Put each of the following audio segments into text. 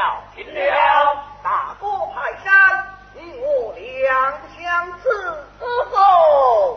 大哥派山，你我两相伺候。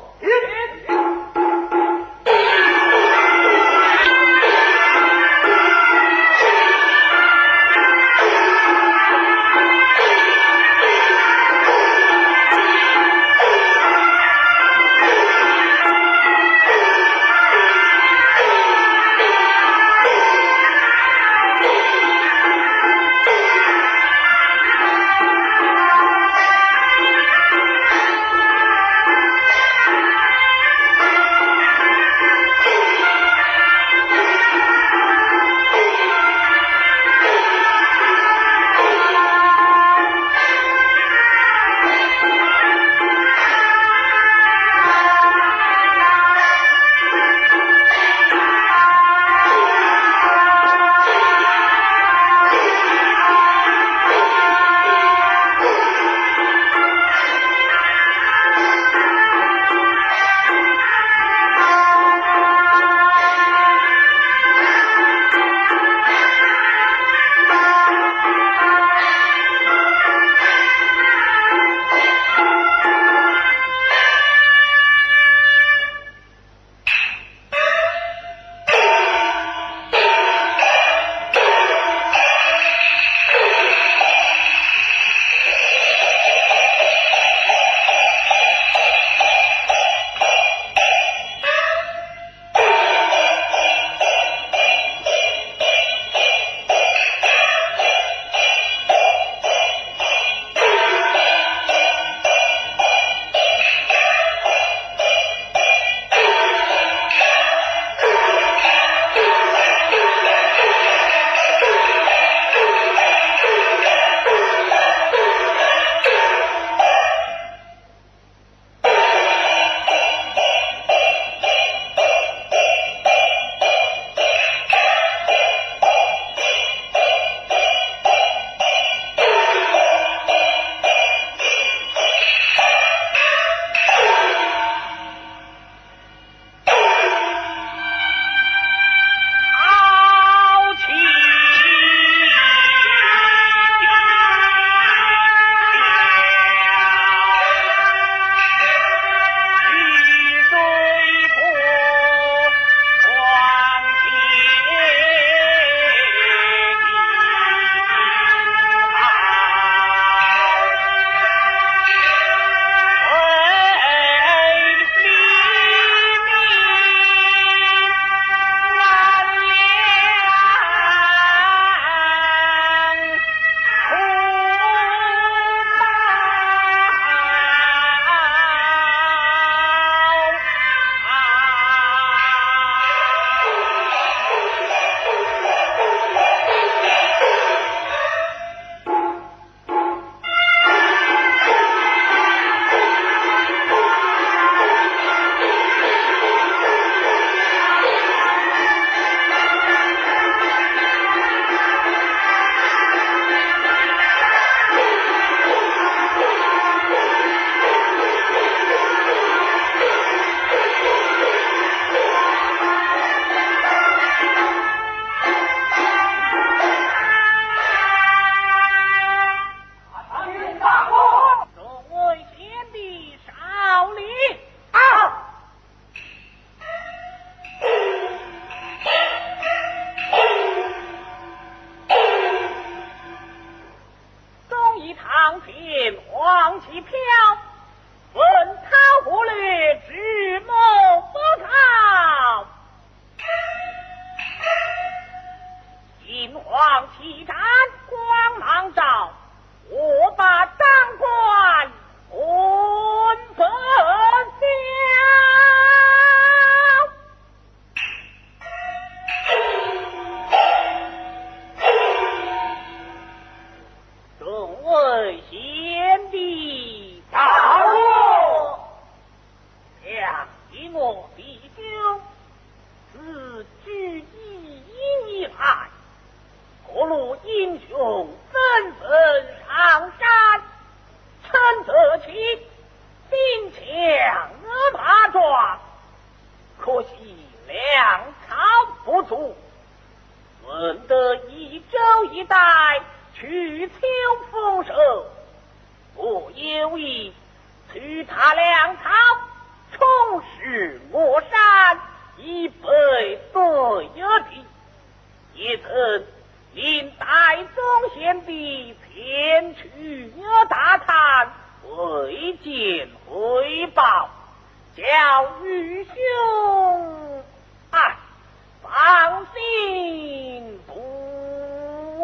去求福寿，我有意取他粮草，重拾我山，以备对敌。也曾令代宗贤弟前去大探，未见回报，叫愚兄放心不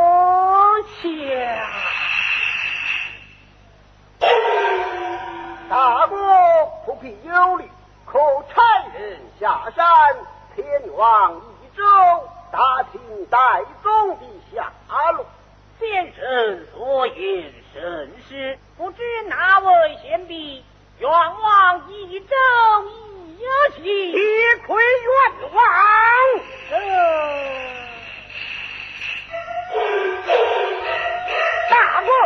下。 大哥不必忧虑，可差人下山，前往益州，打听代宗的下落。 先生所言甚是，不知哪位贤弟愿往益州一行？ 铁亏冤枉！大哥，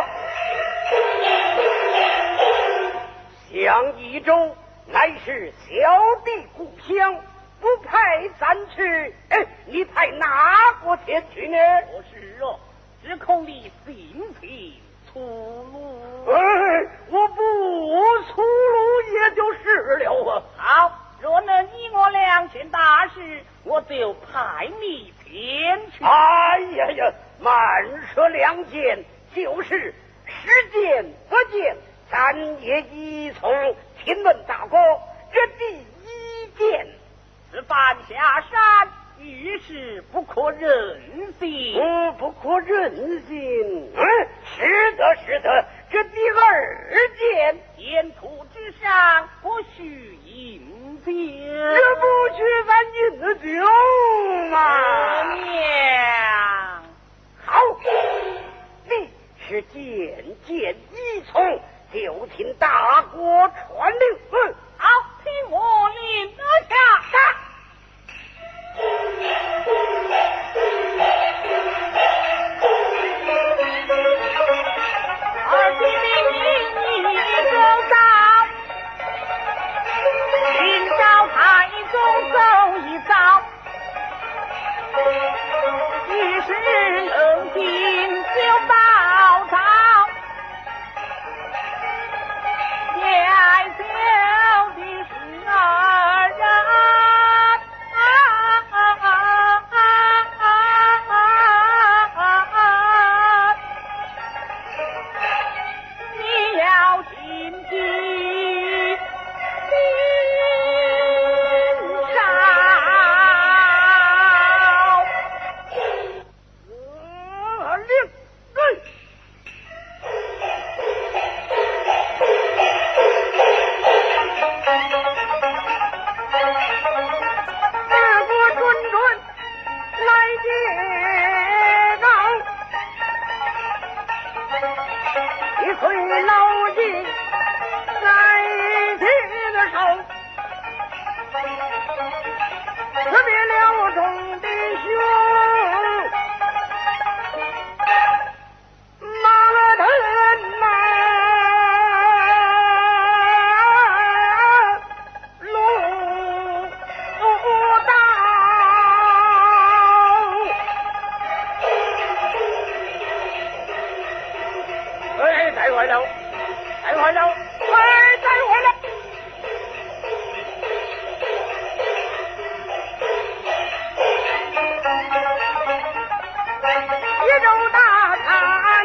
向益州乃是小弟故乡，不派咱去，你派哪国前去呢？ 不是哦，只恐你性情粗鲁。 我不粗鲁也就是了啊。 好，若能以我两件大事，我就派你前去。 哎呀呀，慢说两件，就是10件8件，咱也一从。请问大哥，这第1件此番下山，遇事不可任性。 不可任性。是的，是的。这第2件， 前途之上不许饮酒， 这不许咱饮酒嘛。 娘， 好，你是件件依从，就听大国传令。 好，听我令下。二弟你走到，寻找太宗走一遭，一时能听就报道，爱求的是二人。你要谨记心上。 令对。大国准来接岗，一回老爷在提的手，辞别了众弟兄，马腾路道。太坏了，太坏了，太坏了！一州大贪，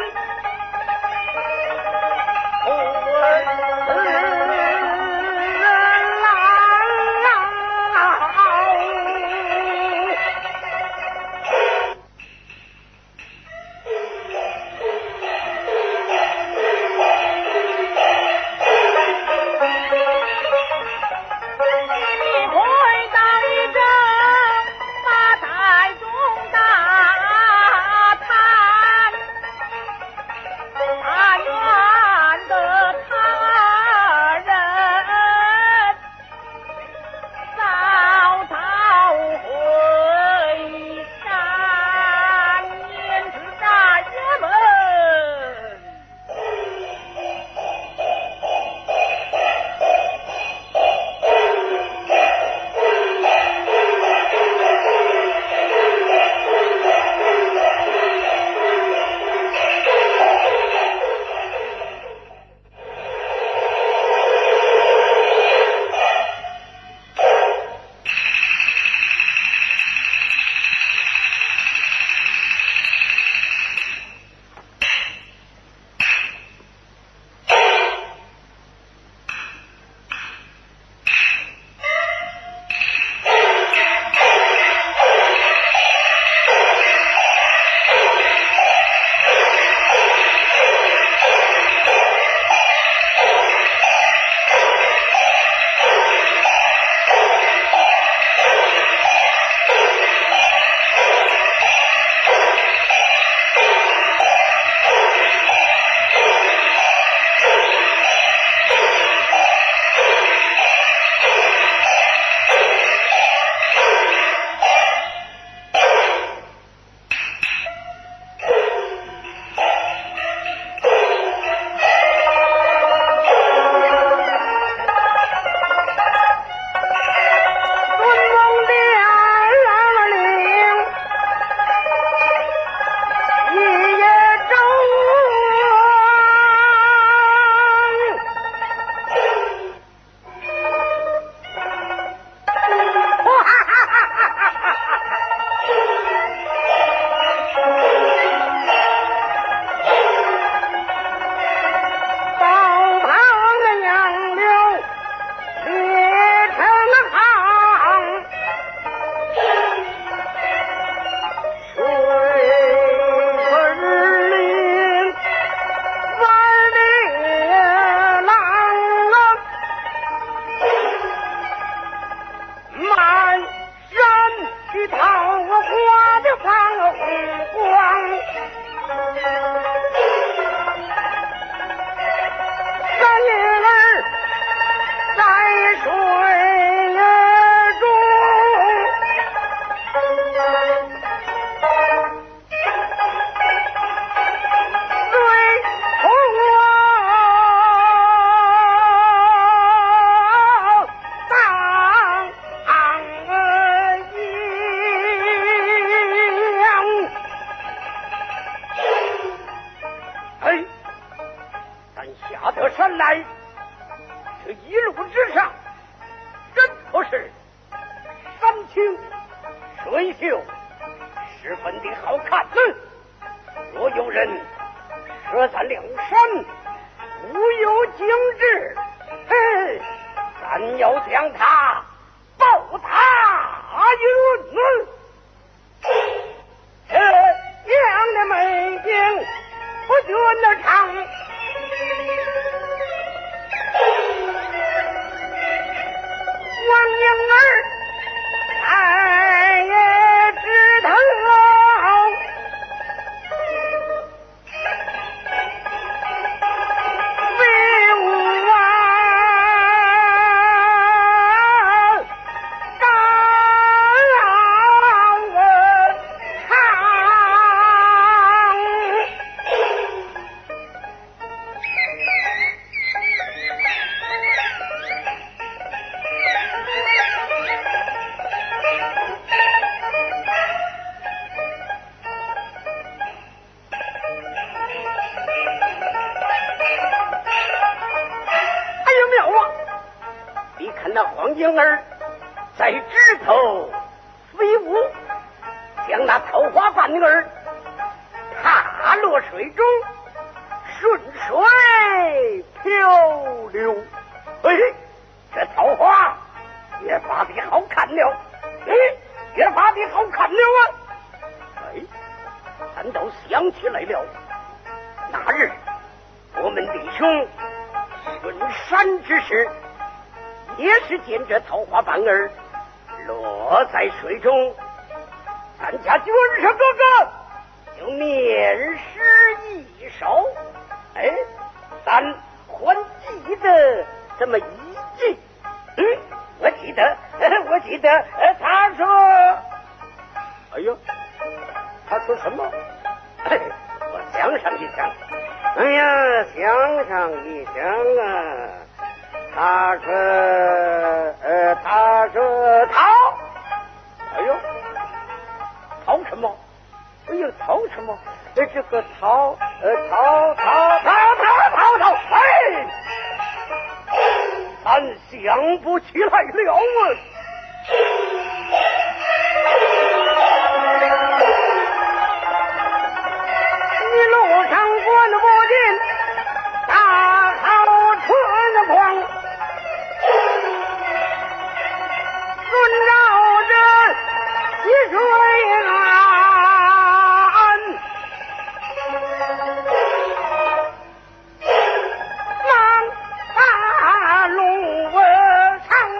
下得山来，这一路之上真可是山清水秀，十分的好看。若有人设咱梁山无有景致，咱要将他暴打一轮。这样的美景不觉得长，王英儿他也知道威武啊，黄莺儿在枝头飞舞，将那桃花瓣儿踏落水中，顺水漂流。这桃花越发的好看了，越发的好看了啊！咱都想起来了，那日我们弟兄巡山之时，也是见这桃花瓣儿落在水中，咱家军师哥哥就面施一手，咱还记得这么一句，我记得他说，他说什么？我想上一想，想上一想啊。他说逃，逃什么？逃什么？这个逃，咱想不起来了啊！一路上滚不进大好春光，顺绕着溪水岸，忙把路长。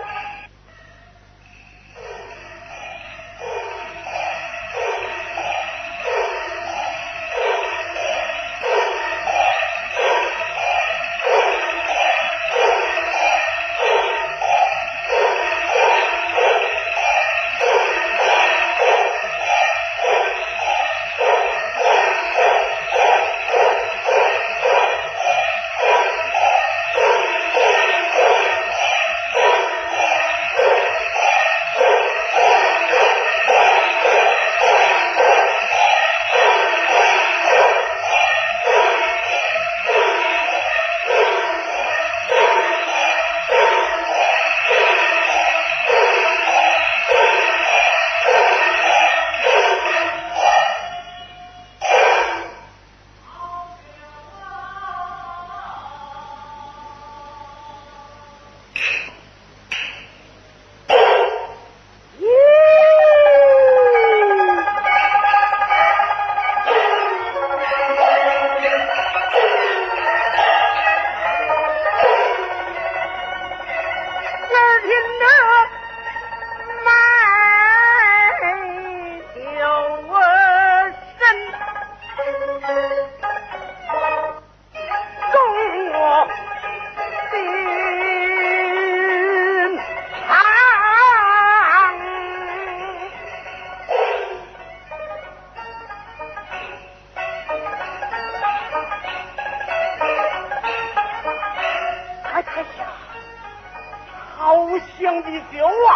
好香的酒啊！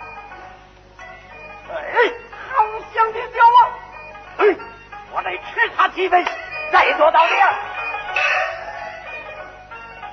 好香的酒啊！我来吃他几杯，再做到底。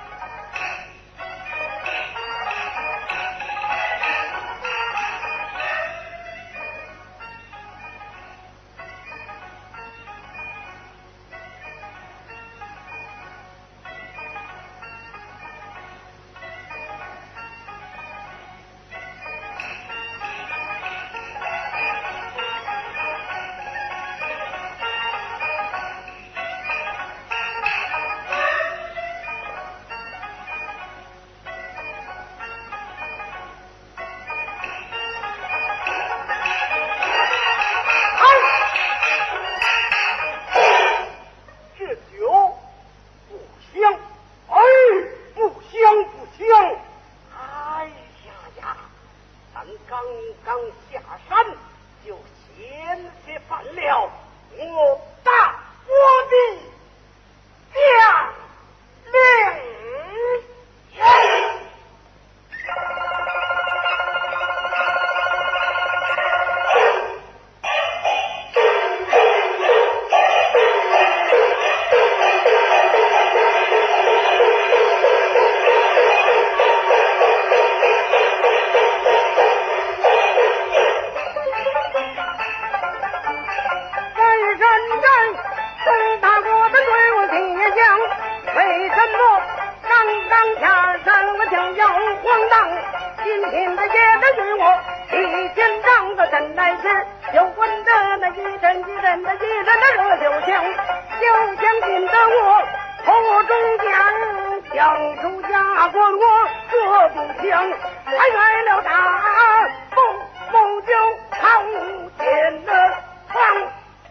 摇摇晃荡，今天的夜的与我一紧张的真来是，就闻得那一阵的热酒香，酒香进得我口中间，香出家关我说不香，还来了大不就靠前了窗。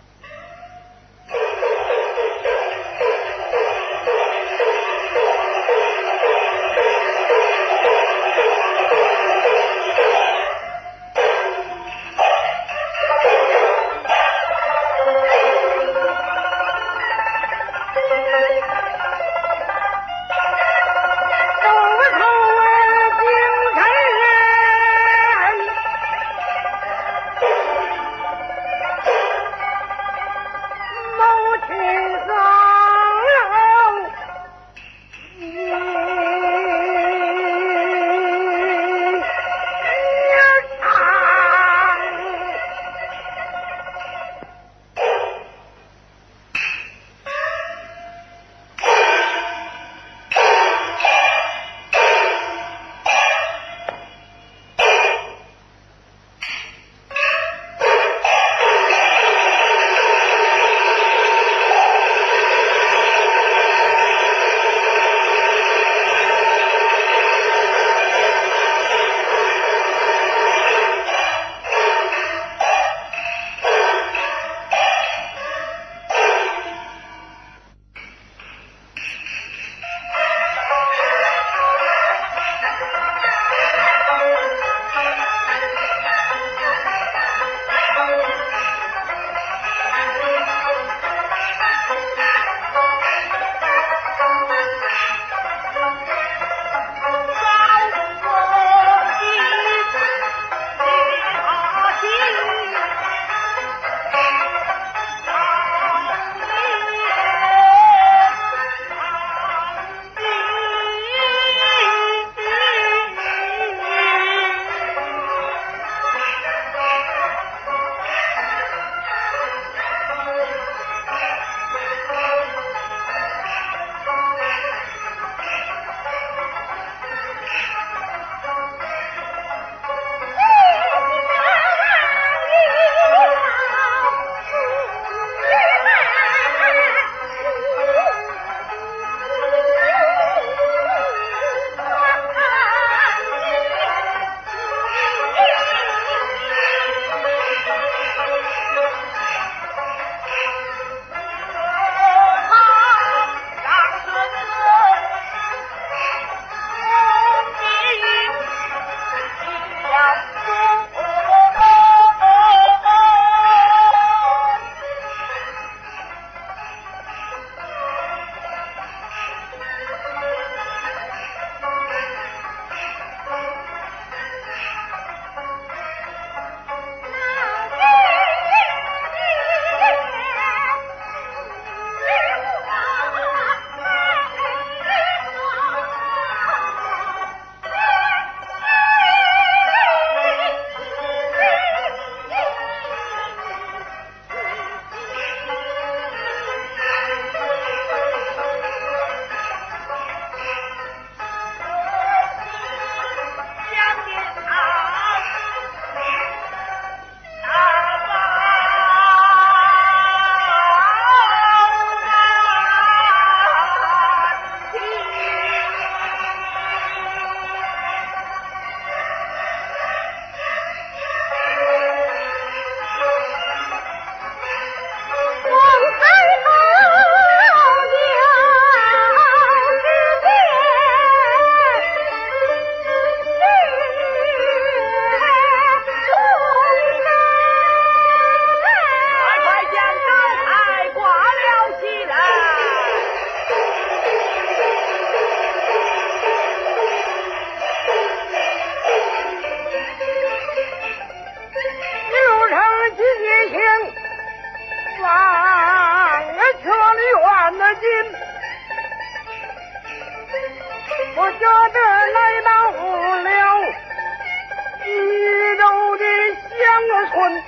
我觉得来到了徐州的乡村，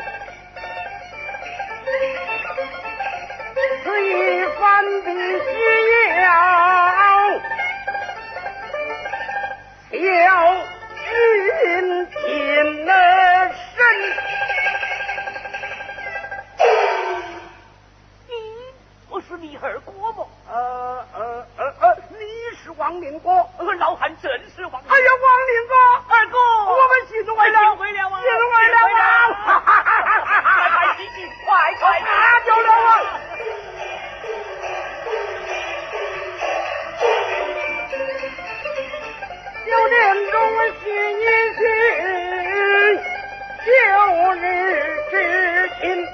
是一番的需要， 王令国， 老汉正是王。 哎呀，王令国， 二哥， 我们喜怒为了， 回了啊， 喜怒为了啊！ 快进去，快拿掉了啊！9点钟洗一洗，旧日之情。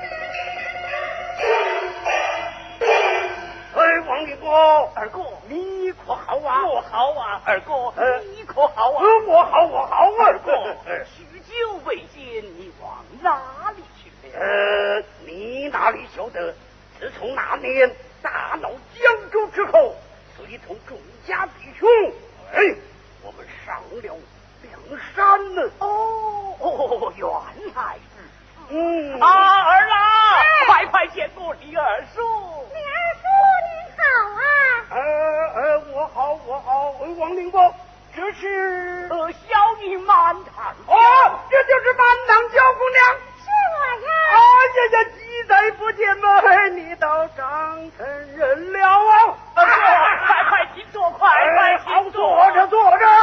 王令国， 二哥， 你可好啊？ 我好啊，二哥，你可好啊？ 我好， 二哥，许久未见，你往哪里去了？ 你哪里晓得？自从那年大闹江州之后，随同众家弟兄，我们上了梁山呢。 哦，原来是。 二郎，快见过李二叔。 李二叔您好啊！ 我好，王令国，这是小女满堂。 这就是满堂小姑娘。 是我呀。 几代不见嘛，你倒长成人了啊！ 快请坐，快请坐着。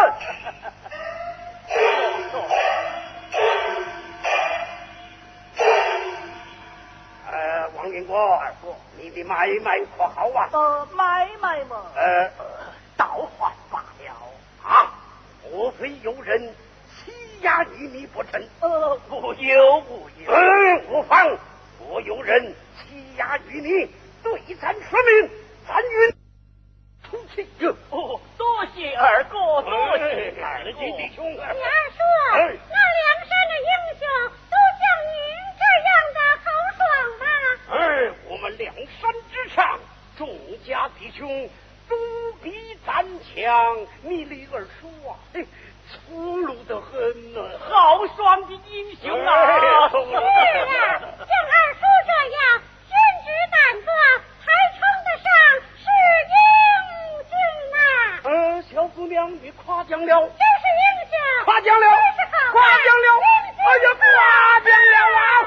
王令国，二哥，你的买卖可好啊？ 买卖嘛，倒还罢了。 莫非有人欺压你不成？ 无有。 无妨，若有人欺压于你，对咱说明，咱允出气。 多谢二哥，多谢二哥。 弟兄。 李二叔，那梁山的英雄都像您这样的豪爽吗？ 我们梁山之上，众家弟兄都比咱强。你李二叔啊，粗鲁得很呢， 豪爽的英雄啊！ 是啊，像二叔这样君子胆壮，还称得上是英俊呐。 小姑娘，你夸奖了， 真是英雄， 夸奖了， 真是好， 夸奖了，夸奖了啊！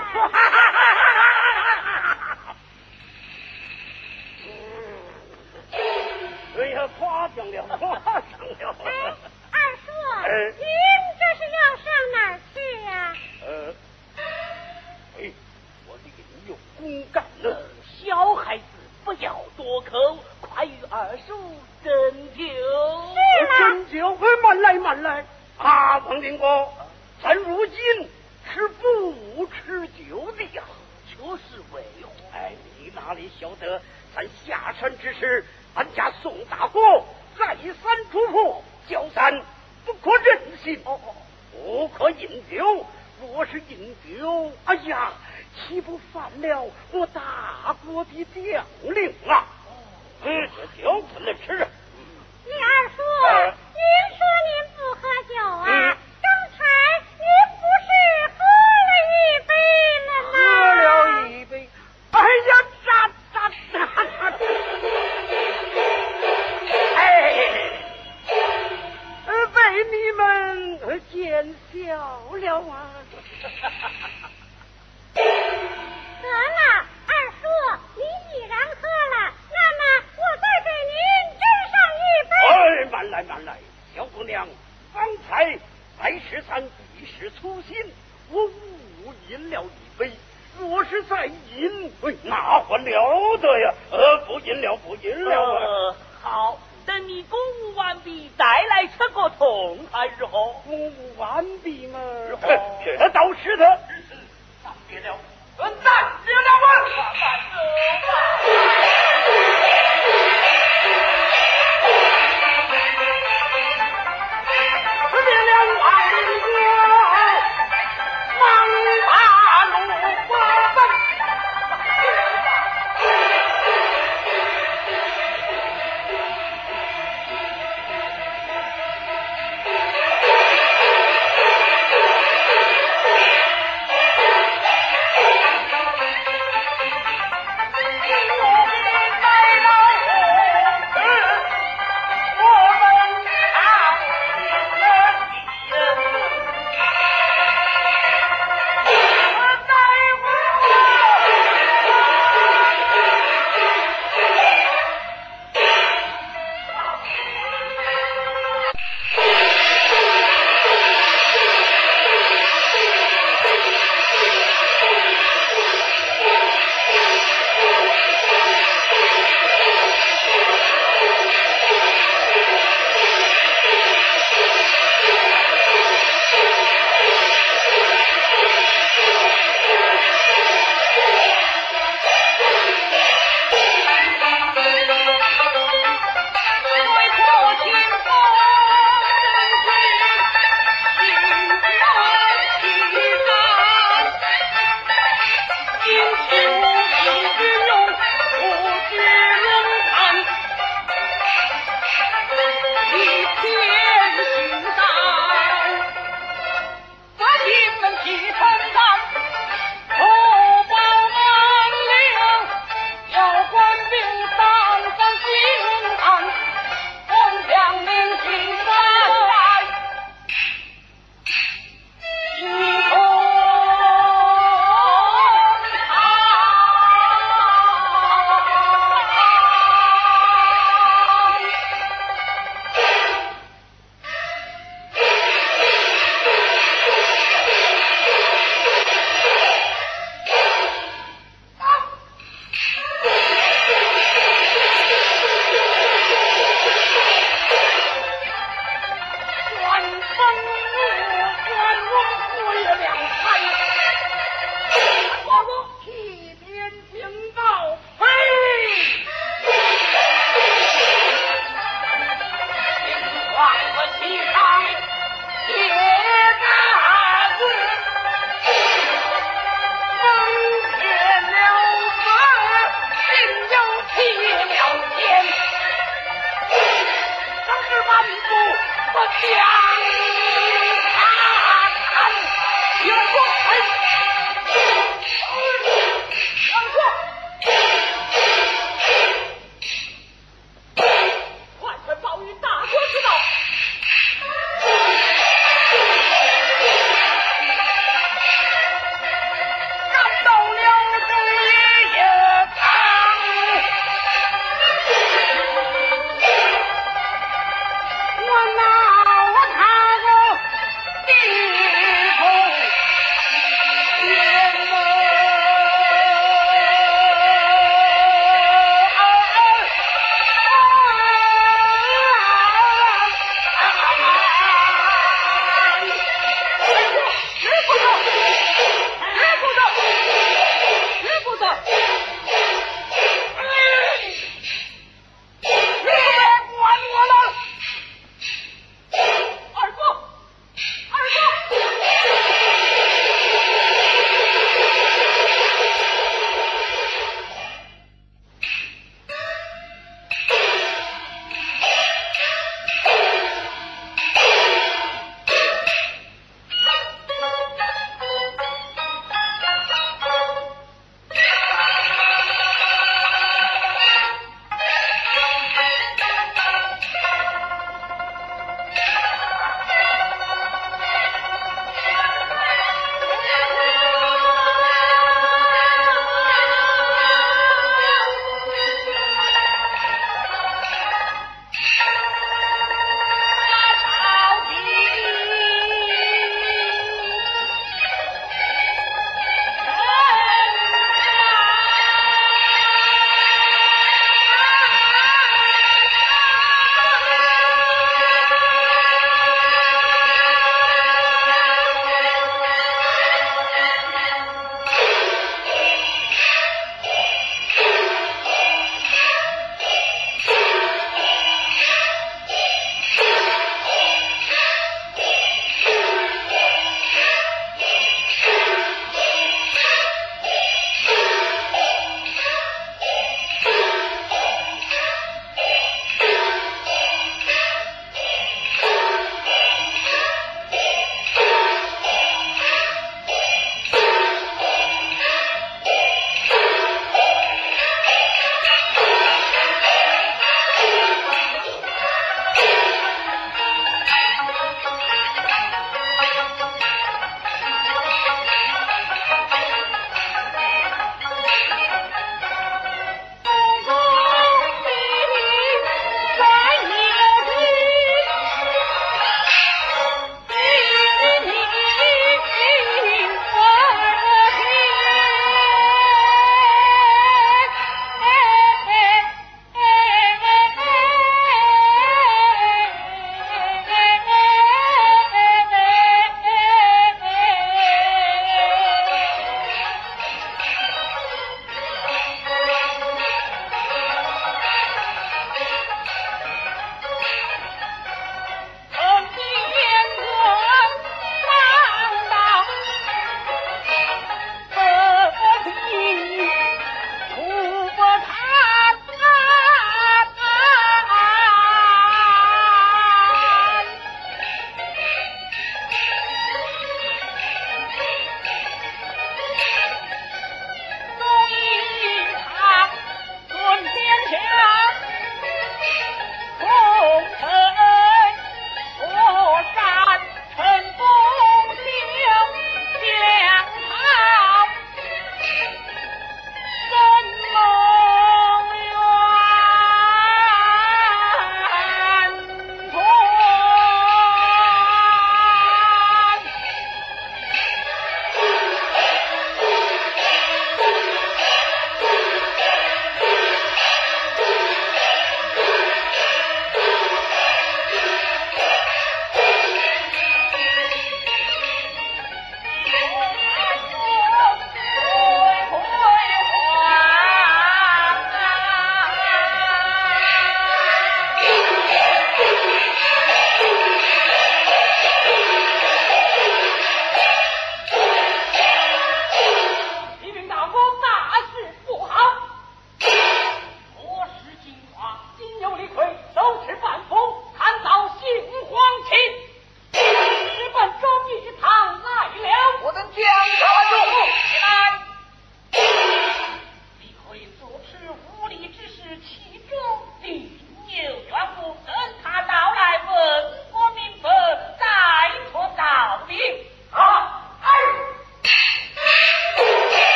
夸奖了。 二叔，您这是要上哪儿去呀？ 我另有公干呢。 小孩子不要多口，快与二叔斟酒。 是吗？ 斟酒，慢来。王令国，咱如今是不吃酒的呀。 就是为何？ 你哪里晓得？咱下山之时，俺家宋大哥再三嘱咐，叫咱不可任性，不可饮酒。若是饮酒，岂不犯了我大哥的将令啊？这酒不能吃。 李二叔，您说您不喝酒啊？刚才您不是喝了一杯了吗？ 喝了一杯。被你们见笑了啊！ 得了，二叔，你既然喝了，那么我再给您斟上一杯。 慢来，小姑娘，方才乃是咱一时粗心，我误饮了一杯。若是再饮，那还了得呀！不饮了。 好，等你公务完毕，再来吃个痛快，日后。 公务完毕嘛， 这倒是的。 暂别了，暂别了啊！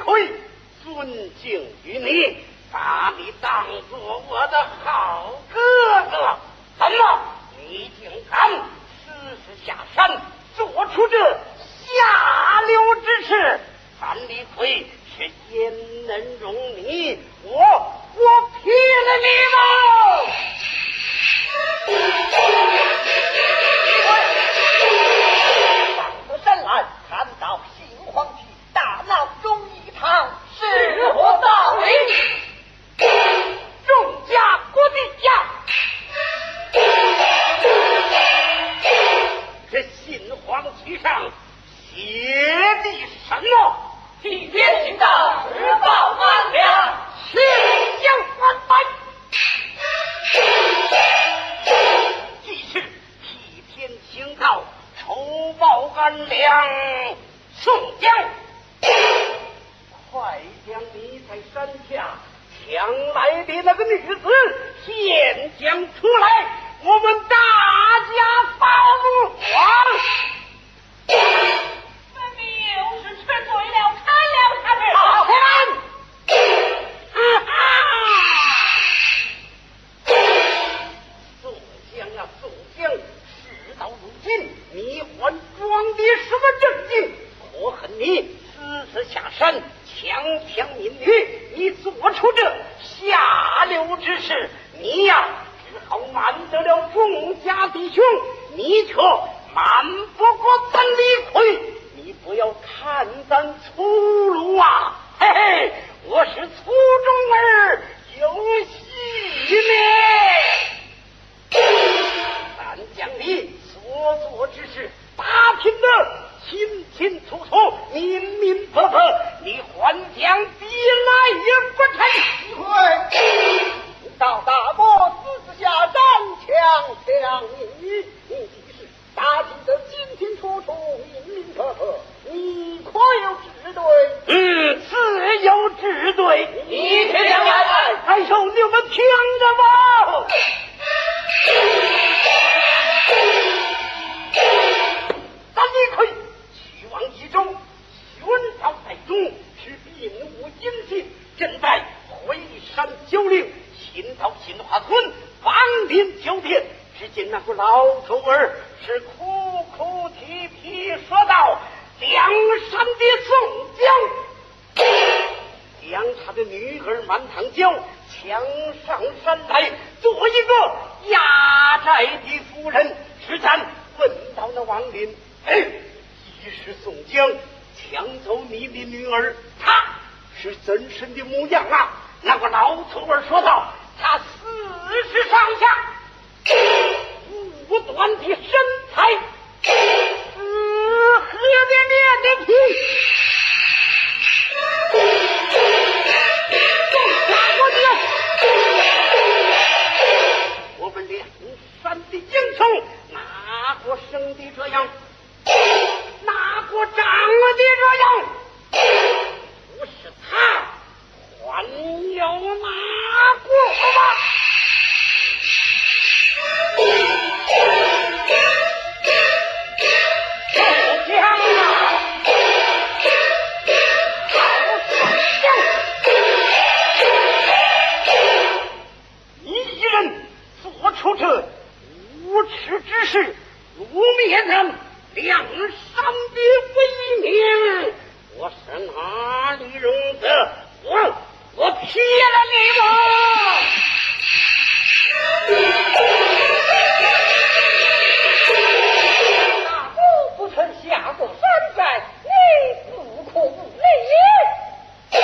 亏，尊敬于你，把你当做我的好哥哥，怎么你竟敢私自下山，做出这下流之事？范李逵是焉能容你？我劈了你吗？ 上次山来看到新皇帝大闹忠义堂，是何道理？ 众家国的家，这新皇旗上写的什么？ 替天行道，日报安良， 去将反败。既是替天行道，仇报安良，宋江，快将你在山下抢来的那个女子现将出来，我们大家报皇。 分明又是吃醉了，砍了他们。 好看！宋江啊，宋江，事到如今，你还装的什么正经？可恨你私自下山强民女，你做出这下流之事，你呀，只好瞒得了众家弟兄，你却瞒不过咱李逵。你不要看咱粗鲁啊，嘿嘿，我是粗中儿有细面。但将你所做之事打听得清清楚楚、明明白白，你还将别来也不成。 对，到大伯私下斩强你即是打听得清清楚楚、明明白白，你可有治对？ 自有治对。 你却将来， 哎呦，你们听着吧。咱李逵去往益州，宣召在中，是并无音信，正在回山九岭，行到新华村，王林酒店，只见那个老头儿是哭哭啼啼说道：梁山的宋江将他的女儿满堂娇抢上山来，做一个压寨的夫人。只咱问到那王林，既是宋江抢走你的女儿，他是怎身的模样啊？那个老头儿说道：他40上下，五端的身材，黑的面的皮。我们梁山的英雄哪个生的这样，哪个长的这样？不是他，还有哪个吧？宋江啊，好宋江，你一人做出这无耻之事，污蔑人梁山的威名，我是哪里容得？我劈了你吧！ 大哥不曾下过山寨，你不可不理。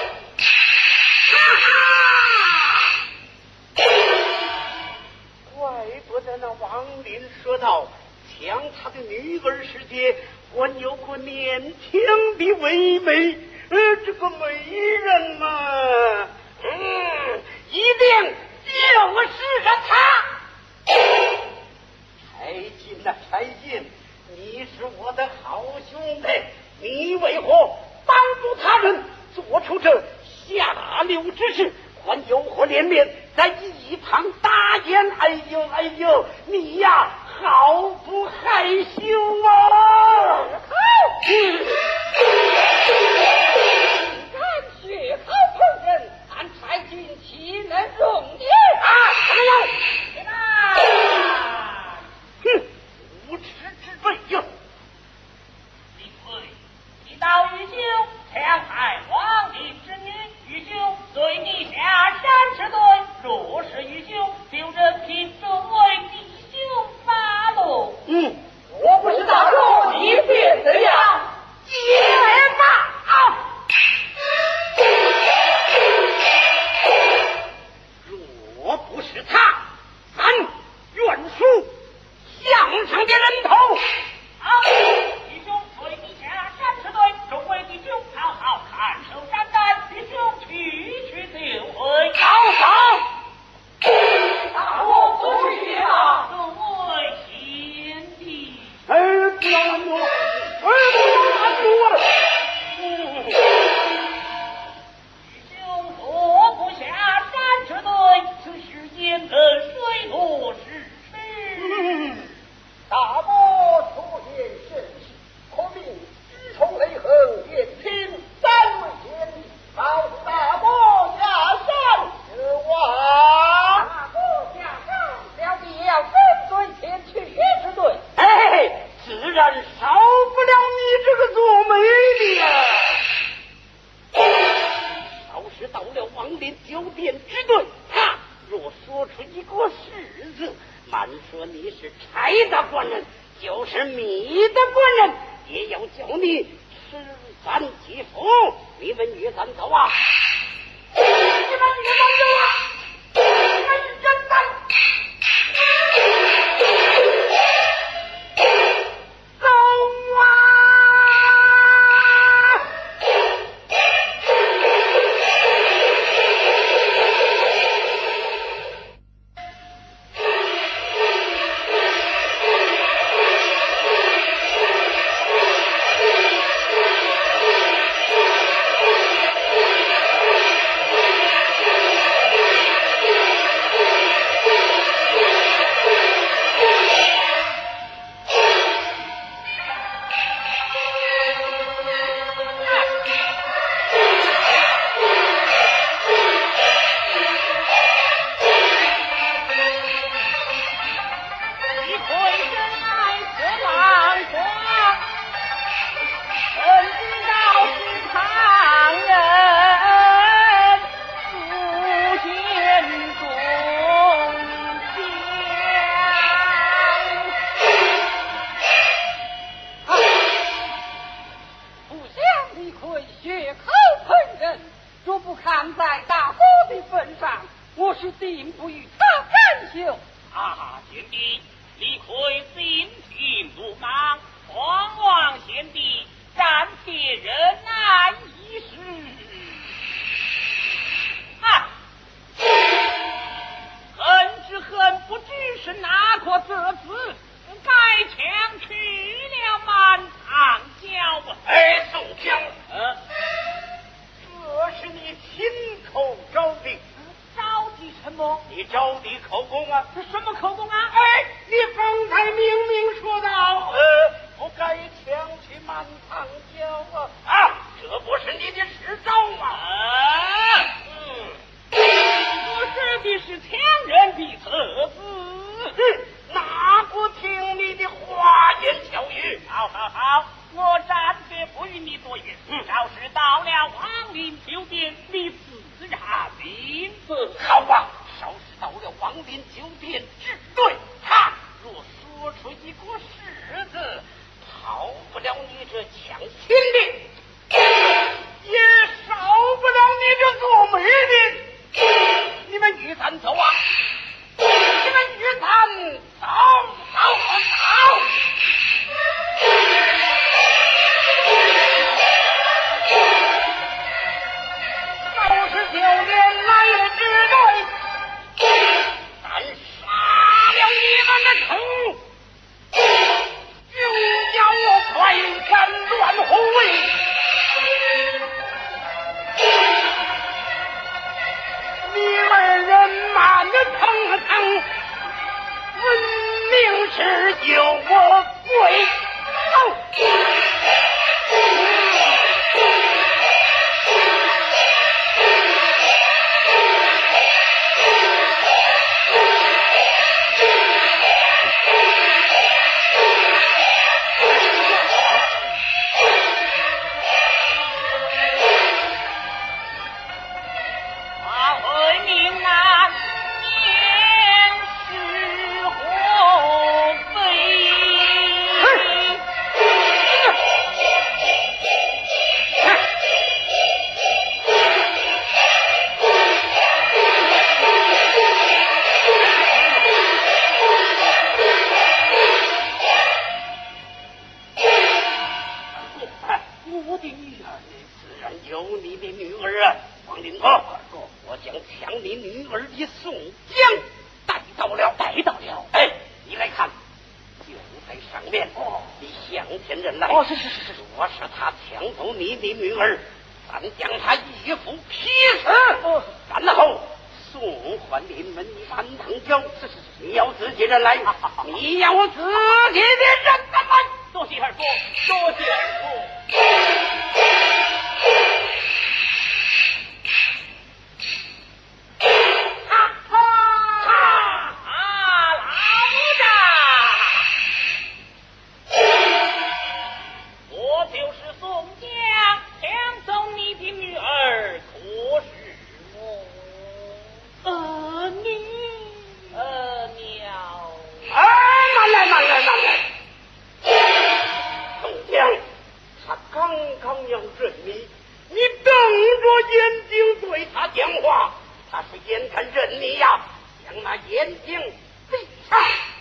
怪不得那王林说道，抢他的女儿时节，还有个年轻的唯美，这个美人嘛，一定就是他。柴进呐，柴进，你是我的好兄弟，你为何帮助他人做出这下流之事，还诱惑连连，在一旁打言哎呦哎呦，你呀好不害羞啊！ 该乃王林之女，愚兄随你下山吃罪。若是愚兄，就任凭众位弟兄发落。 我不是大哥，你便这样也罢。若不是他，咱愿赎项上的人头。 弟兄随你下山吃罪，众位弟兄好好看守山寨，弟兄去就回。 大我不去啊！ 众位贤弟， 不要拦住！不要拦住啊！ 弟兄若不下山吃罪，此事焉得水落石出？ 大伯出言甚是，可命知冲雷横，点听三位贤弟，保护大伯下山之王。大伯下山，小弟要跟随前去之罪。 自然少不了你这个做媒的呀。要是到了王林酒店之队，他若说出一个是字，满说你是差的官人，就是密的官人，也要叫你吃饭祭福。你们与咱走啊！你们与咱走啊！你们人来！走啊！ 就要快斩乱虎威。 我的女儿呢？ 自然有你的女儿啊，王林婆，我将抢你女儿的宋江带到了。哎，你来看，就在上面。你向前人来。 是。 若是他抢走你的女儿，咱将他一夫劈死。然后送还临门一般堂酒。你要自己人来，你要自己的人来。 多谢二哥，多谢二哥。我就是宋江，抢走你的女儿，可是我娘。 慢来。宋江，他刚刚要认你，你瞪着眼睛对他讲话，他是眼看认你呀，将那眼睛闭上。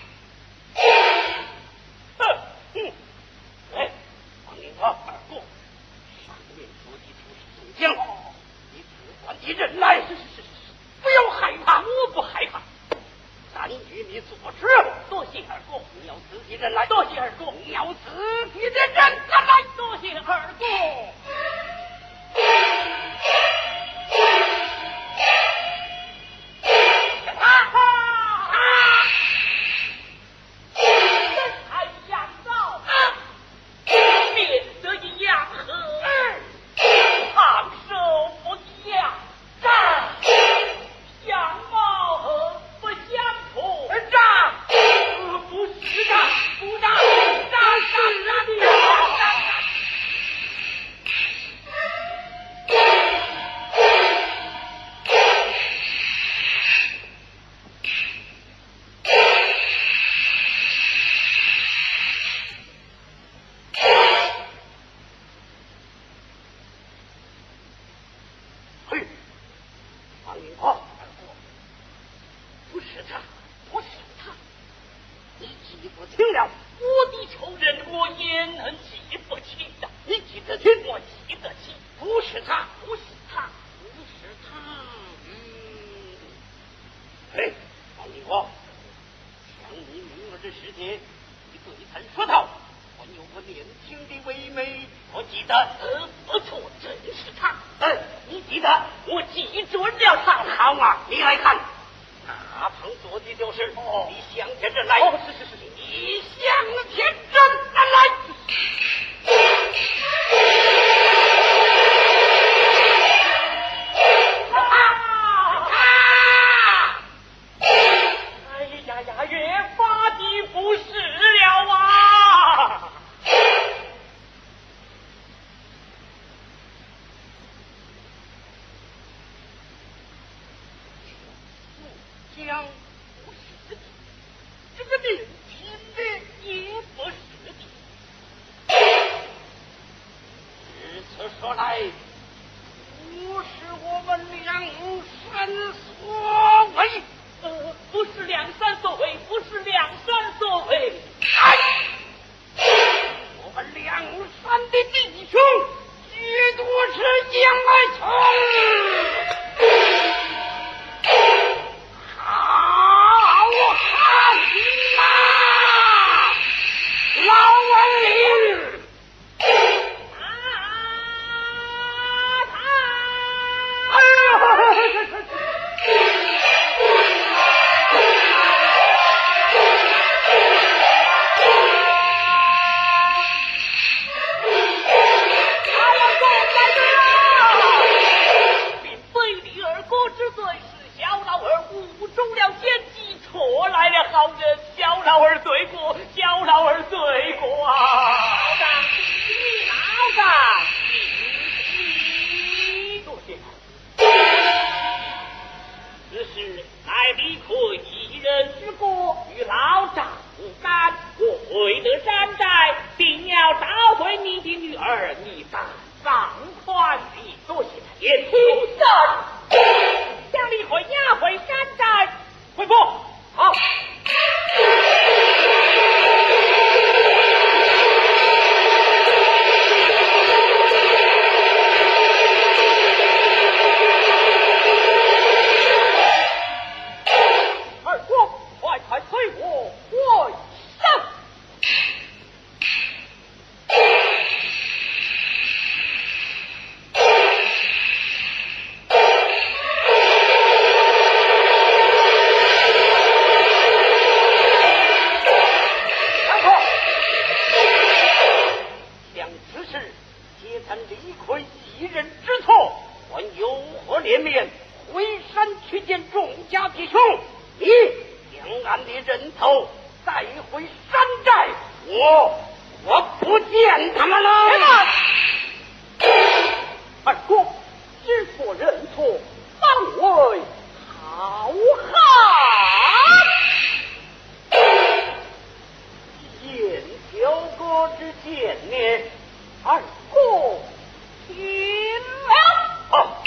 哎，王林婆，二哥，上面说的就是宋江，你只管你人来，不要害怕， 我不害怕。 咱与你做事。 多谢二哥， 你要自己人来。 多谢二哥， 你要自己的人来。 多谢二哥。人才阳照，面色一样和，长寿不一样，相貌不相同。不是的，不是嘿，王林婆，不是他，你记不清了？ 我的仇人，我也能记不清的。 你记得清？ 我记得清。 不是他。嘿，王林婆，抢你女儿的时节，你对他说道，我有个年轻的唯美，我记得。 不错，真是他。 你记得？ 我记准了他。 好啊，你来看，那旁坐的就是。你向前人来。 是。 你向前人来。 哎呀，越发的不是了啊！ 宋江不是的，这个年轻的也不是的。 如此说来，不是我们梁山所为。 不是梁山所为，不是梁山所为。 我们梁山的弟兄绝多是杨来成。好啊，老文林。 小老儿罪过，小老儿罪过啊！老丈，多谢。此事乃李逵一人之过，与老丈无干。我回得山寨，定要找回你的女儿，你但放宽你。多谢天听神，将李逵押回山寨。回府。好。 此事皆咱理亏一人之错，还有何脸面回山去见众家弟兄？你将俺的人头带回山寨，我不见他们了。 二公知错认错，方为好汉。 见小哥之见面， 二公听了。 好。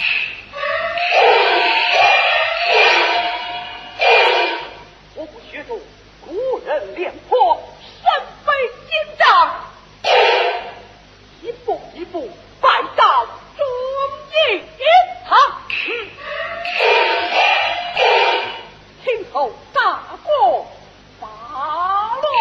我不学中古人廉颇身背金杖，一步一步拜到忠义堂，听候大过发落。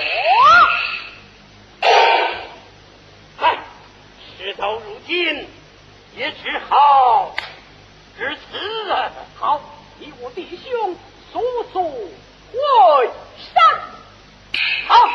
嗨，事到如今，也只好至此了。 好，你我弟兄速速回山。 好。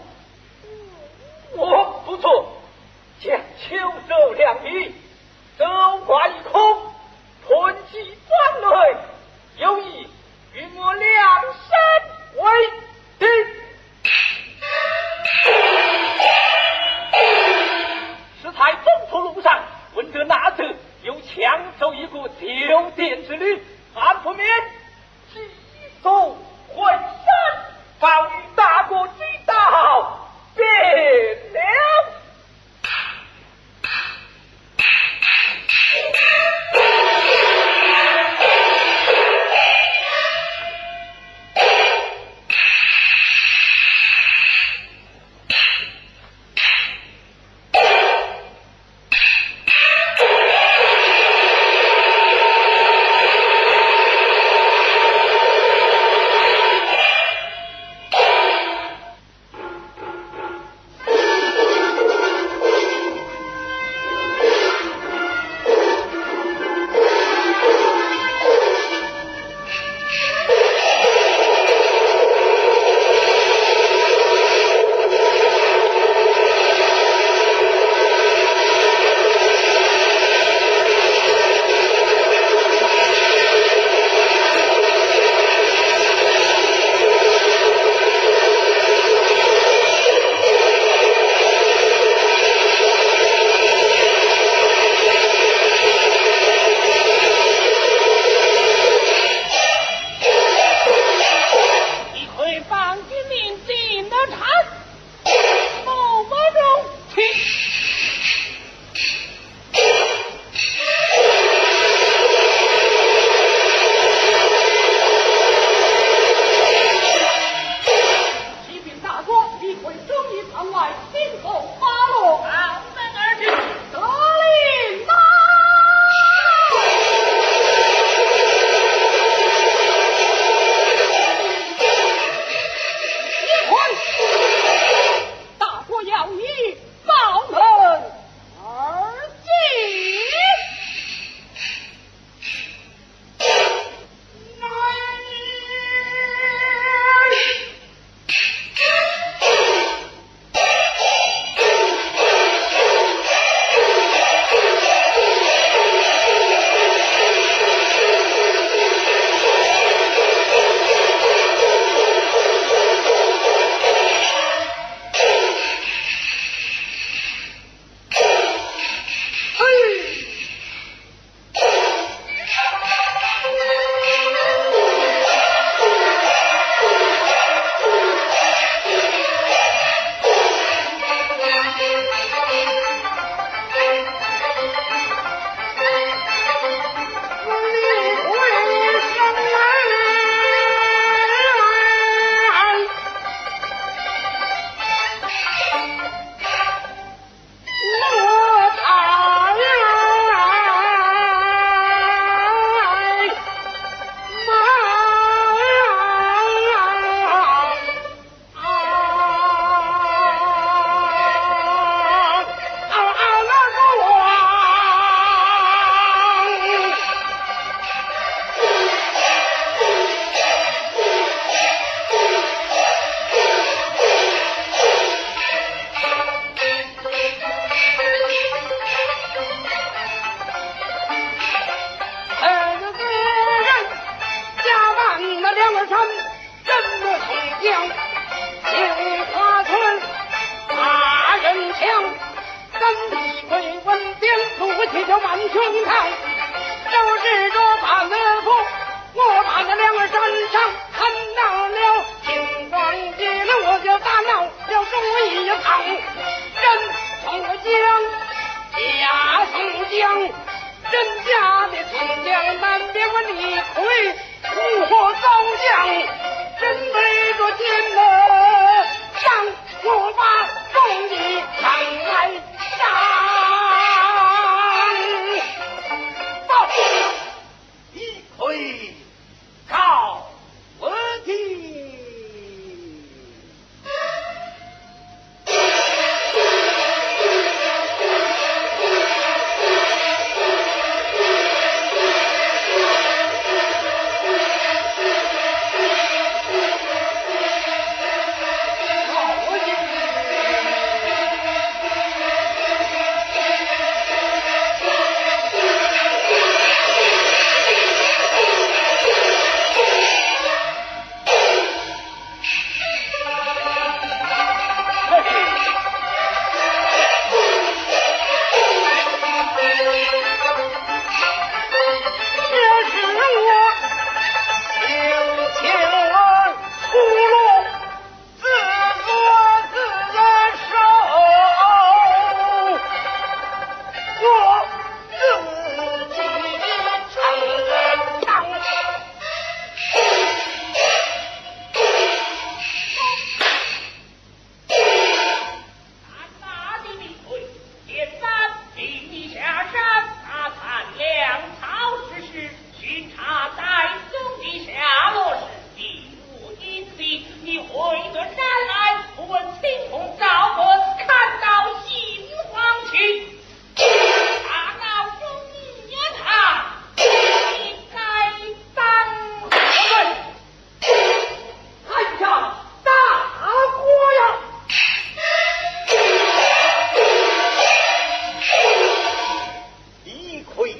我不错，将秋收两米，得里汉不免急走回山，报与大国知道，变了。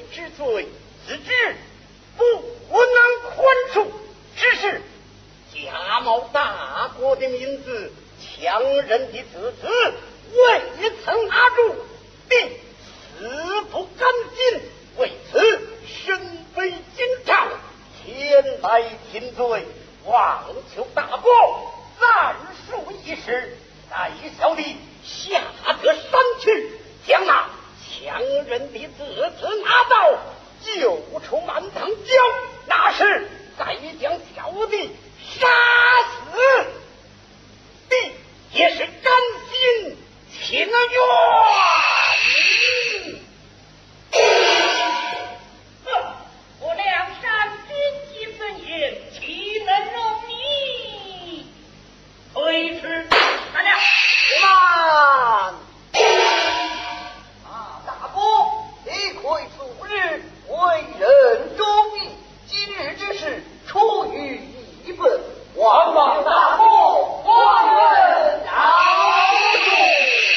之罪，自知不能宽恕，只是假冒大国的名字，强人的子子未曾拿住，并死不甘心，为此身背金杖，前来听罪，望求大伯暂恕一时，待小弟下得山去，将那强人的子子拿到，救出满堂江，那时再将小弟杀死，弟也是甘心情愿。 我梁山军机分言，岂能容你推迟？大家慢！大伯，理亏素日，为人忠义，今日之事出于一本，还望大伯宽仁饶恕。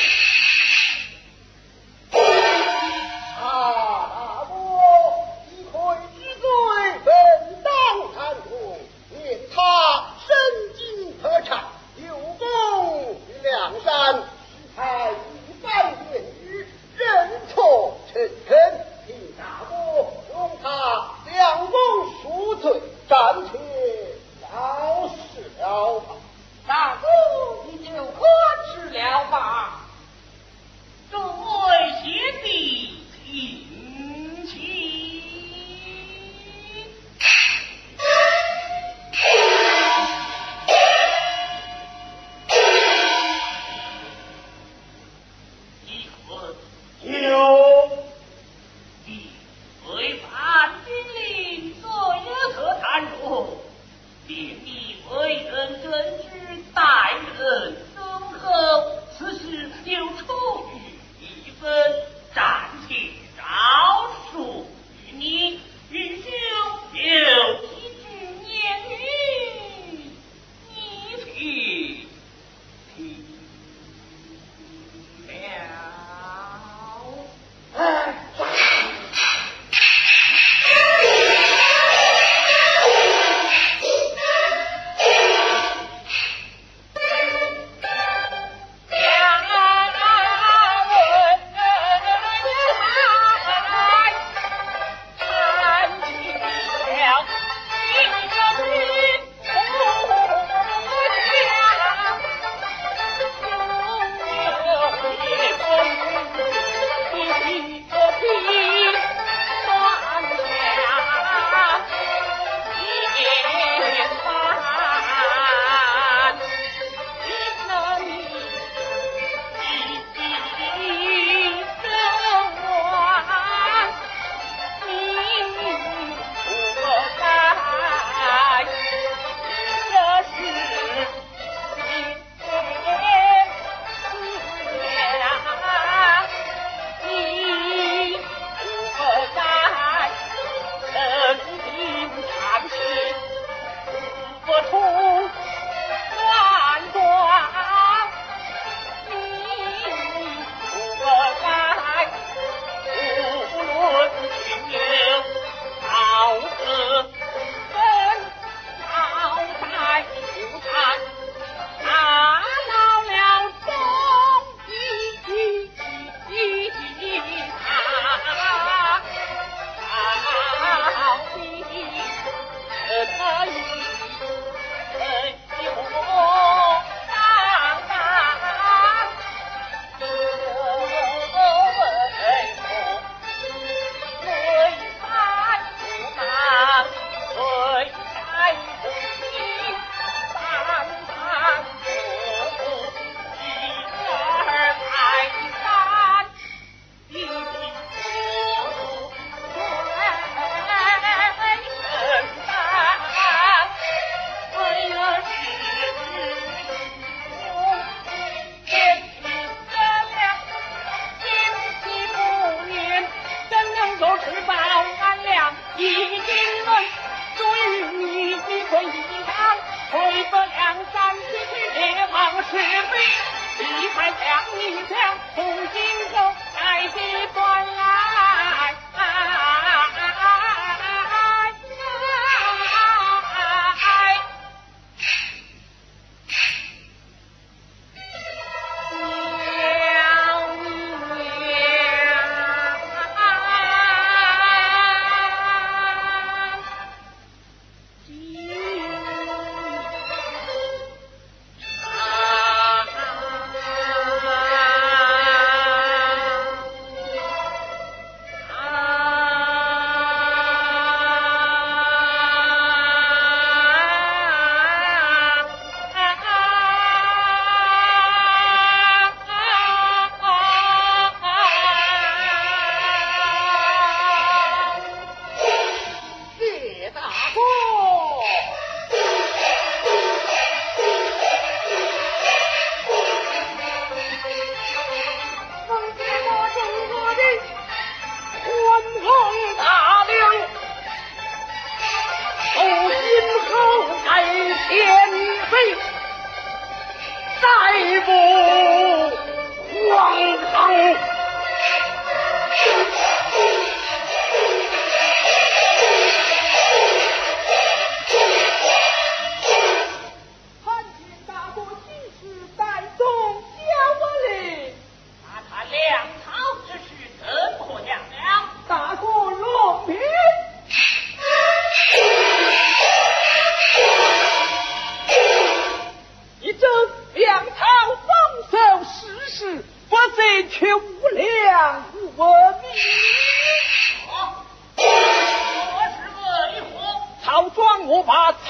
大伯，理亏之罪本当贪图，念他身经特产，有功于梁山，才一番言语，认错诚恳，请大伯容他两功赎罪，暂且了事了吧。 大哥，你就可知了吧？众位贤弟，请起。 有你违反军令，罪有可贪入，令你为人正直，待人忠厚，此事有出于一分，暂且饶恕于你。余兄有几句言语，你听了。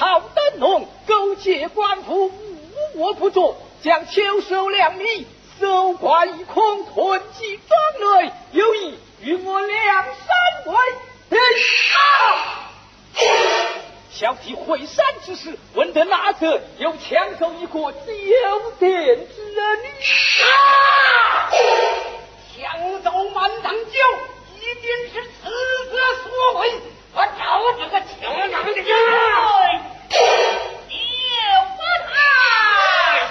曹登龙勾结官府，无恶不作，将秋收粮米搜刮一空，囤积庄内，有意与我梁山为敌。小弟会山之时，闻得哪个有抢走一个酒店之人？抢走满堂酒，一定是此者所为。我找这个抢囊的人， 有不来。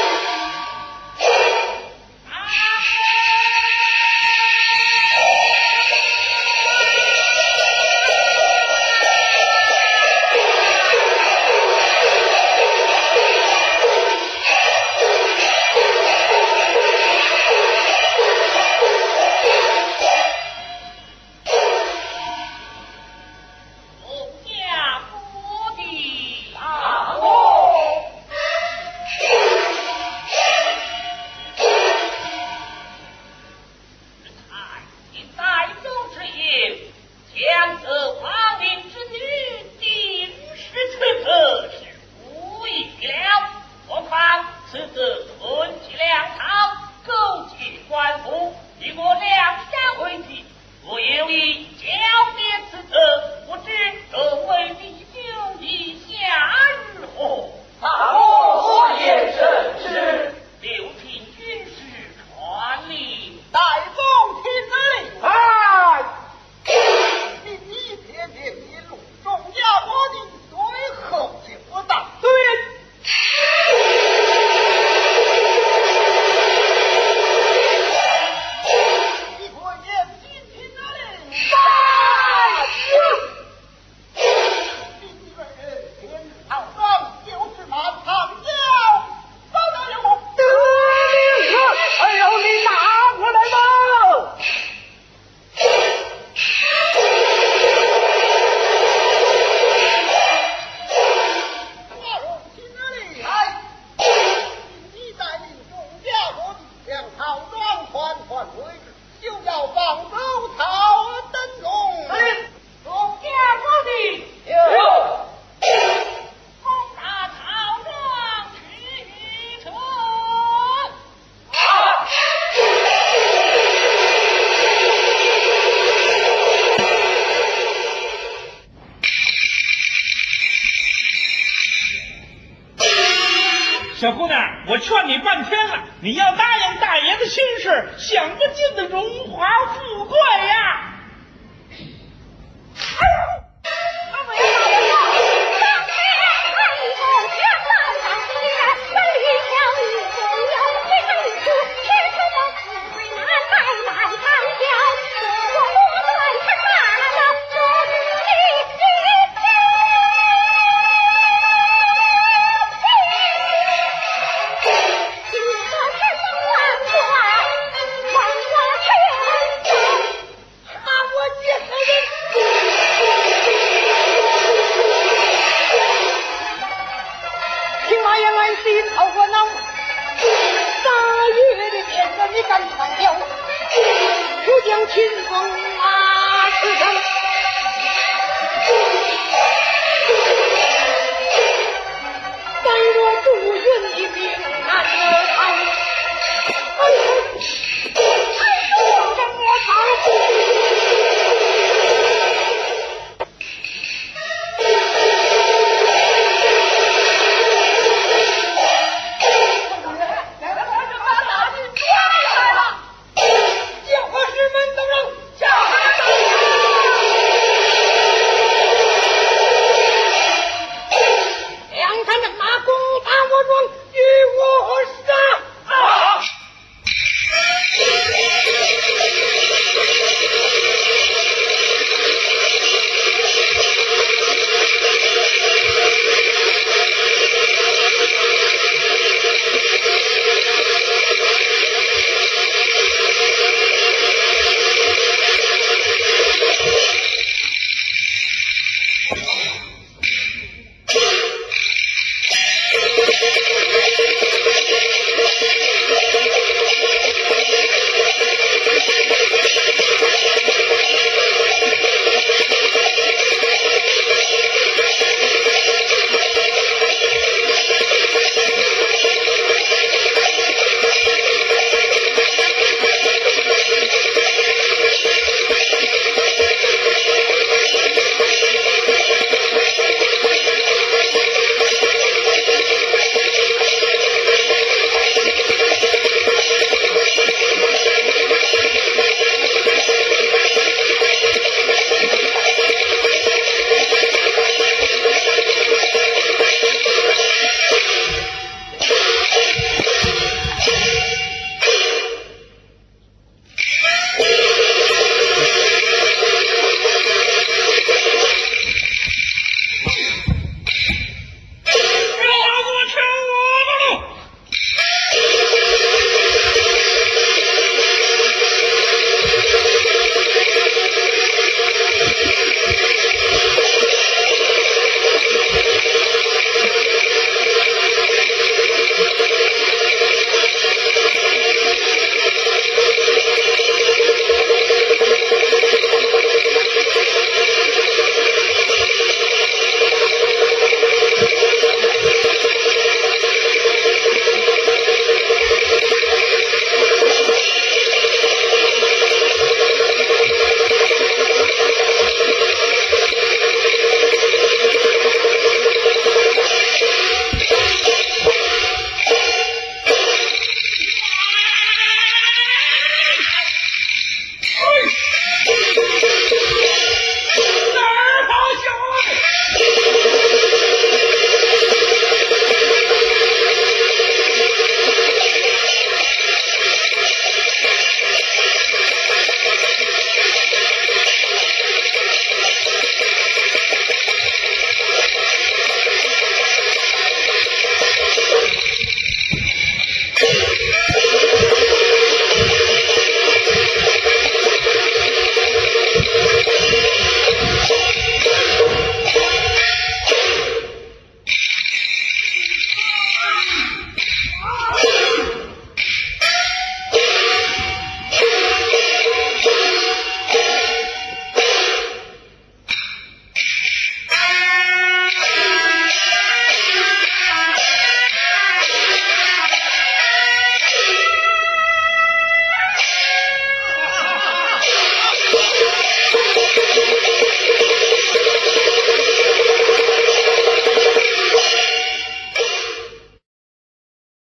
小姑娘，我劝你半天了，你要答应大爷的亲事，享不尽的荣华富贵呀！